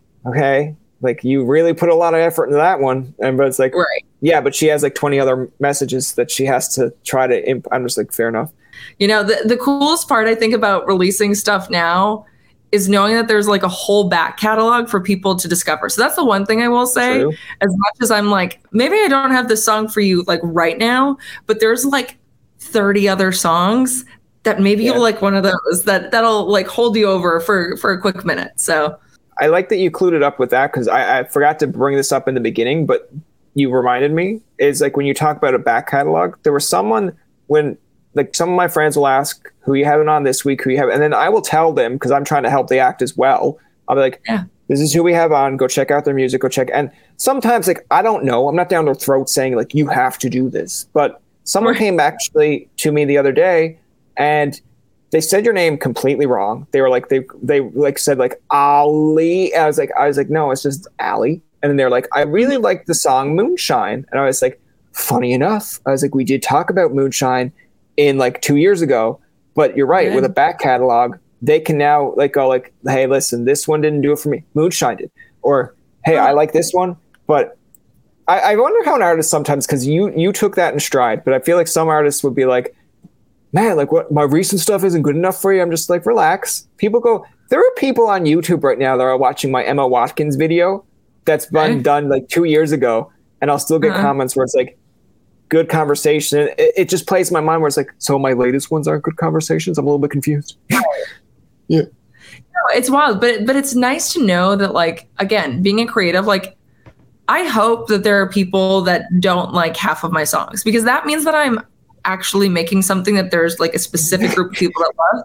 okay, like you really put a lot of effort into that one. And, but it's like, right. yeah, but she has like twenty other messages that she has to try to, imp- I'm just like, fair enough. You know, the, the coolest part I think about releasing stuff now is knowing that there's like a whole back catalog for people to discover. So that's the one thing I will say. True. As much as I'm like, maybe I don't have this song for you like right now, but there's like thirty other songs that maybe yeah. you'll like one of those that that'll like hold you over for, for a quick minute. So I like that you clued up with that because I, I forgot to bring this up in the beginning, but you reminded me is like when you talk about a back catalog, there was someone when like some of my friends will ask who you having on this week, who you have, and then I will tell them because I'm trying to help the act as well. I'll be like, yeah. this is who we have on. Go check out their music. Go check. And sometimes like, I don't know, I'm not down their throat saying like, you have to do this, but someone right. came actually to me the other day and they said your name completely wrong. They were like, they, they like said like Ali. I was like, I was like, no, it's just Ali. And then they're like, I really like the song Moonshine. And I was like, funny enough, I was like, we did talk about Moonshine in like two years ago, but you're right. Yeah. With a back catalog, they can now like go like, hey, listen, this one didn't do it for me. Moonshine did. Or, hey, I like this one. But I, I wonder how an artist sometimes, because you you took that in stride, but I feel like some artists would be like, man, like what my recent stuff isn't good enough for you. I'm just like, relax. People go, there are people on YouTube right now that are watching my Emma Watkins video that's been okay. done like two years ago. And I'll still get uh-huh. comments where it's like, good conversation. It, it just plays in my mind where it's like, so my latest ones aren't good conversations. I'm a little bit confused. yeah. No, it's wild, but but it's nice to know that like, again, being a creative, like I hope that there are people that don't like half of my songs because that means that I'm actually making something that there's like a specific group of people that love.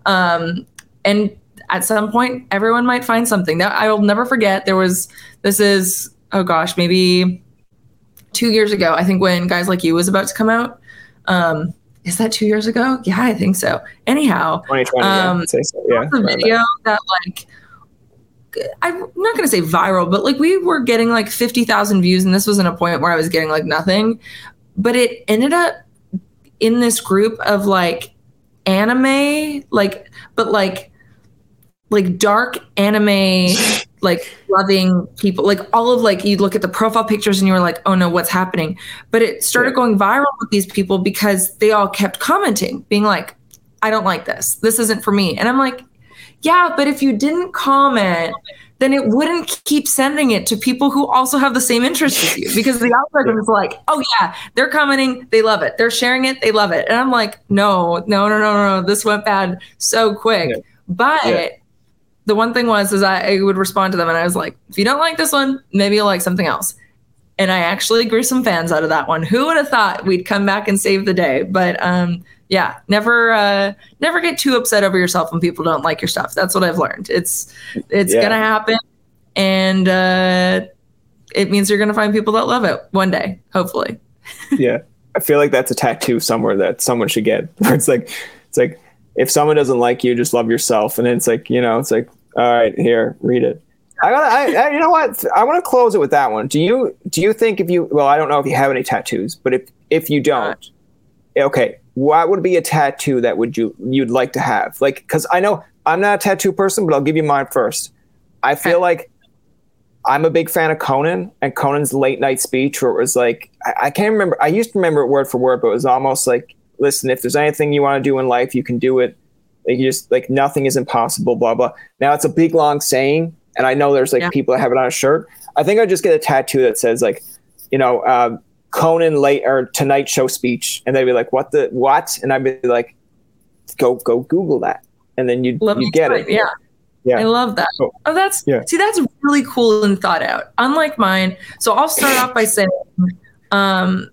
Um, and at some point, everyone might find something that I will never forget. There was, this is, oh gosh, maybe two years ago, I think when Guys Like You was about to come out. Um, is that two years ago? Yeah, I think so. Anyhow, twenty twenty, um, yeah, say so. Yeah, the video that. that like, I'm not going to say viral, but like we were getting like fifty thousand views and this wasn't a point where I was getting like nothing, but it ended up in this group of like anime, like, but like like dark anime, like loving people, like all of like, you look at the profile pictures and you were like, oh no, what's happening? But it started yeah. going viral with these people because they all kept commenting, being like, I don't like this. This isn't for me. And I'm like, yeah, but if you didn't comment, then it wouldn't keep sending it to people who also have the same interest as you, because the algorithm is like, oh yeah, they're commenting, they love it. They're sharing it, they love it. And I'm like, no, no, no, no, no, this went bad so quick. Yeah. But yeah. the one thing was, is I, I would respond to them and I was like, if you don't like this one, maybe you'll like something else. And I actually grew some fans out of that one. Who would have thought we'd come back and save the day? But um, yeah, never, uh, never get too upset over yourself when people don't like your stuff. That's what I've learned. It's, it's yeah. gonna happen, and uh, it means you're gonna find people that love it one day, hopefully. Yeah, I feel like that's a tattoo somewhere that someone should get. Where it's like, it's like if someone doesn't like you, just love yourself, and then it's like, you know, it's like, all right, here, read it. I gotta, I, I, you know what? I want to close it with that one. Do you, do you think if you, well, I don't know if you have any tattoos, but if, if you don't, okay, what would be a tattoo that would you, you'd like to have? Like, because I know I'm not a tattoo person, but I'll give you mine first. I feel like I'm a big fan of Conan and Conan's late night speech, where it was like, I, I can't remember. I used to remember it word for word, but it was almost like, listen, if there's anything you want to do in life, you can do it. Like, you just like, nothing is impossible, blah, blah. Now it's a big, long saying. And I know there's like yeah. people that have it on a shirt. I think I'd just get a tattoo that says like, you know, uh, Conan late or Tonight Show speech. And they'd be like, what the, what? And I'd be like, go, go Google that. And then you'd, you get it. Yeah. Yeah. I love that. Oh, oh that's, yeah. see, that's really cool and thought out. Unlike mine. So I'll start off by saying, um,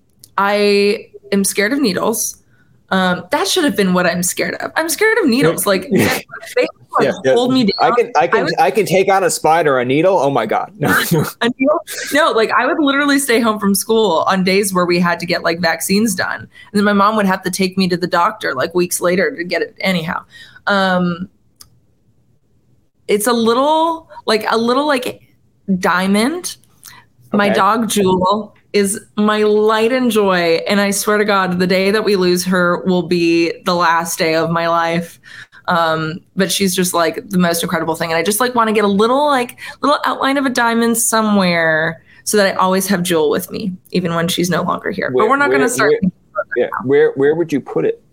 I am scared of needles. Um, that should have been what I'm scared of. I'm scared of needles. Like, they like, yeah, yeah. hold me down. I can, I can, I, would, I can take out a spider, a needle. Oh my God. No, a needle? No, like I would literally stay home from school on days where we had to get like vaccines done. And then my mom would have to take me to the doctor like weeks later to get it. Anyhow, um, it's a little like a little like diamond. Okay. My dog Jewel is my light and joy. And I swear to God, the day that we lose her will be the last day of my life. Um, but she's just like the most incredible thing. And I just like want to get a little like little outline of a diamond somewhere so that I always have Jewel with me, even when she's no longer here. Where, but we're not going to start. Where, yeah. Where, where would you put it?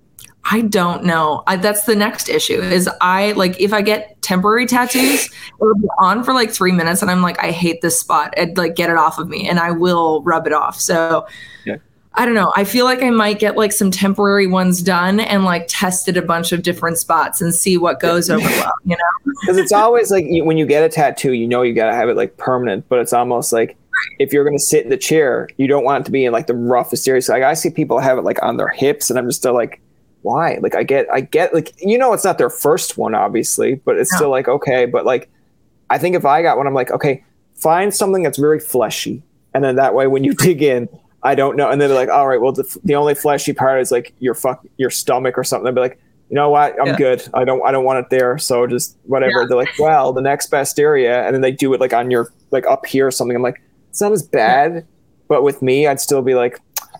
I don't know. I, that's the next issue is I like, if I get temporary tattoos, it'll be on for like three minutes and I'm like, I hate this spot. I'd like get it off of me and I will rub it off. So yeah. I don't know. I feel like I might get like some temporary ones done and like tested a bunch of different spots and see what goes over well, you know? Because it's always like you, when you get a tattoo, you know, you got to have it like permanent, but it's almost like if you're going to sit in the chair, you don't want it to be in like the roughest area. So like I see people have it like on their hips and I'm just still like, why? Like I get, I get like, you know, it's not their first one obviously, but it's no. still like, okay. But like, I think if I got one, I'm like, okay, find something that's very fleshy. And then that way, when you dig in, I don't know. And then they're like, all right, well, the, the only fleshy part is like your fuck, your stomach or something. I'd be like, you know what? I'm yeah. good. I don't, I don't want it there. So just whatever. Yeah. They're like, well, the next best area. And then they do it like on your, like up here or something. I'm like, it's not as bad, yeah. but with me, I'd still be like,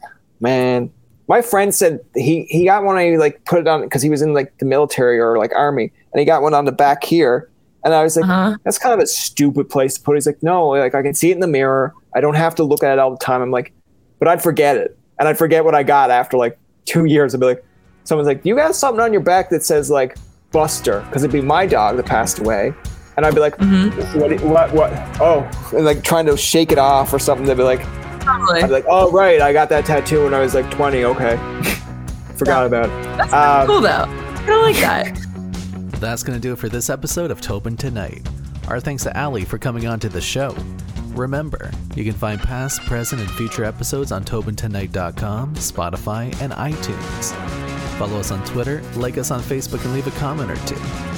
man. My friend said he, he got one and he like put it on because he was in like the military or like army and he got one on the back here. And I was like, uh-huh. that's kind of a stupid place to put it. He's like, no, like I can see it in the mirror. I don't have to look at it all the time. I'm like, but I'd forget it. And I'd forget what I got after like two years. I'd be like, someone's like, you got something on your back that says like Buster. Cause it'd be my dog that passed away. And I'd be like, mm-hmm. what, what, what? Oh, and like trying to shake it off or something. They'd be like, Totally. I'd be like, oh, right, I got that tattoo when I was like twenty. Okay. Forgot yeah. about it. That's um, cool, though. I don't like that. That's going to do it for this episode of Tobin Tonight. Our thanks to Allie for coming on to the show. Remember, you can find past, present, and future episodes on Tobin Tonight dot com, Spotify, and iTunes. Follow us on Twitter, like us on Facebook, and leave a comment or two.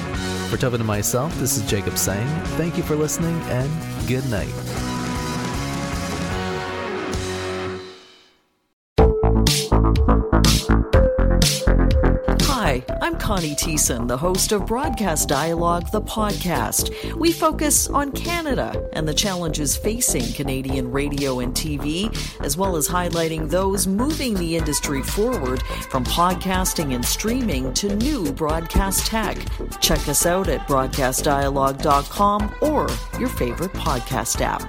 For Tobin and myself, this is Jacob saying thank you for listening and good night. I'm Connie Thiessen, the host of Broadcast Dialogue, the podcast. We focus on Canada and the challenges facing Canadian radio and T V, as well as highlighting those moving the industry forward from podcasting and streaming to new broadcast tech. Check us out at broadcast dialogue dot com or your favorite podcast app.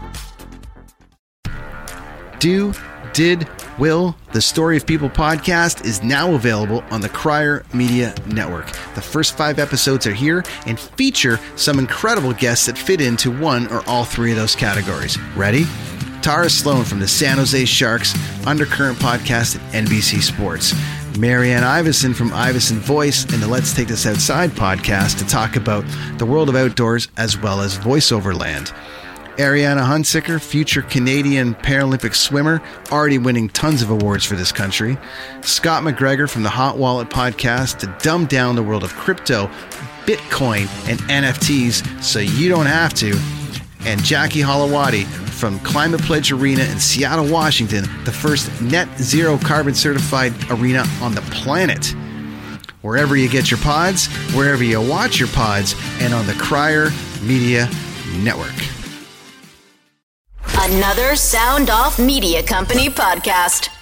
Do, did, will, the Story of People podcast is now available on the Crier Media Network. The first five episodes are here and feature some incredible guests that fit into one or all three of those categories. Ready? Tara Sloan from the San Jose Sharks Undercurrent podcast at N B C Sports. Marianne Iveson from Iveson Voice and the Let's Take This Outside podcast to talk about the world of outdoors as well as voiceover land. Ariana Hunsicker, future Canadian Paralympic swimmer, already winning tons of awards for this country. Scott McGregor from the Hot Wallet podcast to dumb down the world of crypto, Bitcoin, and N F Ts so you don't have to. And Jackie Holowati from Climate Pledge Arena in Seattle, Washington, the first net zero carbon certified arena on the planet. Wherever you get your pods, wherever you watch your pods, and on the Crier Media Network. Another Sound Off Media Company podcast.